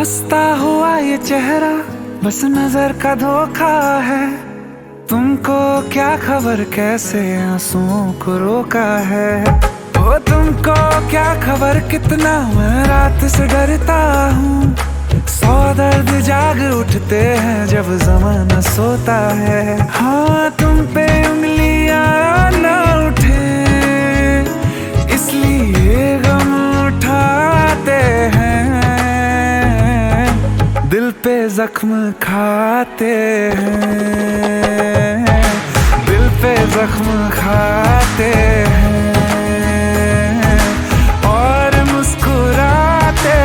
हंसता हुआ ये चेहरा बस नजर का धोखा है। तुमको क्या खबर कैसे आंसुओं को रोका है। ओ तुमको क्या खबर कितना मैं रात से डरता हूँ। 100 दर्द जाग उठते हैं जब ज़माना सोता है। हाँ तुम पे उंगलियां ना उठे इसलिए गम उठाते हैं। दिल पे जख्म खाते हैं, दिल पे जख्म खाते हैं और मुस्कुराते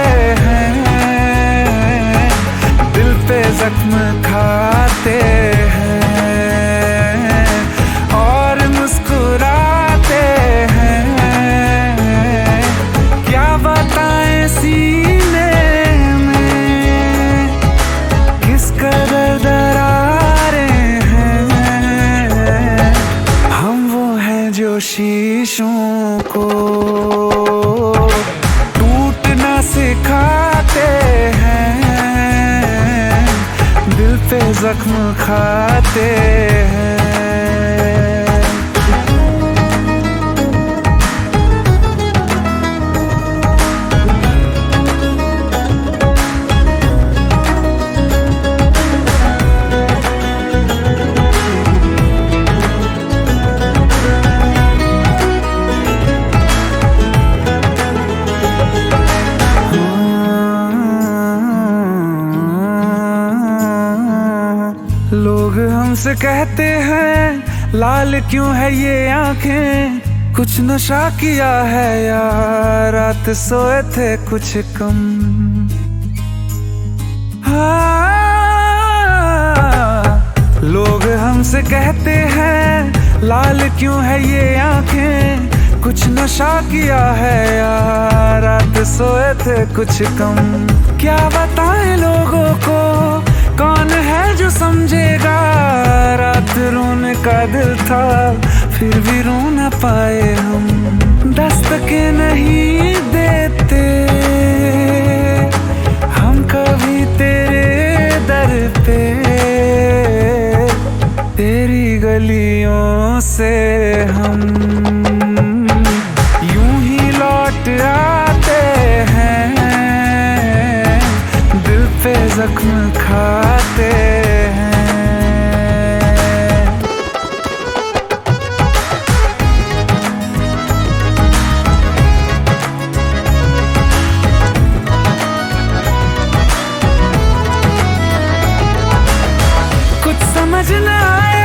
हैं। दिल पे जख्म खाते हैं और मुस्कुराते हैं। क्या बताएं सीने में किस कदर दरारें हैं। हम वो हैं जो शीशों को टूटना सिखाते हैं। दिल पे जख्म खाते हैं। लोग हमसे कहते हैं लाल क्यों है ये आंखें। कुछ नशा किया है या रात सोए थे कुछ कम। हाँ लोग हमसे कहते हैं लाल क्यों है ये आंखें। कुछ नशा किया है या रात सोए थे कुछ कम। क्या बताएं लोगों को कौन है जो समझेगा। रात रोने का दिल था फिर भी रो न पाए हम। दस्तकें नहीं देते हम कभी तेरे दर पे। तेरी गलियों से हम यूं ही लौट आते हैं। दिल पे जख्म खाते हैं। कुछ समझ न आए,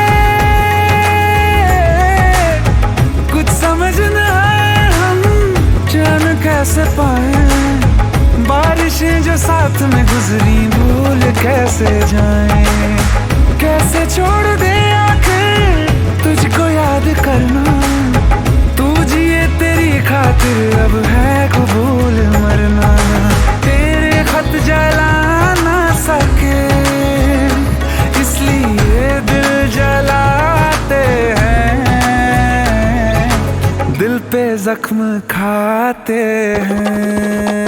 कुछ समझ न आए हम जान कैसे पाए। बारिशें जो साथ में गुजरी भूल कैसे जाएं। कैसे छोड़ दे आंखें तुझको याद करना। तू जिए तेरी खातिर अब है कबूल मरना। तेरे खत जला ना सके इसलिए दिल जलाते हैं। दिल पे जख्म खाते हैं।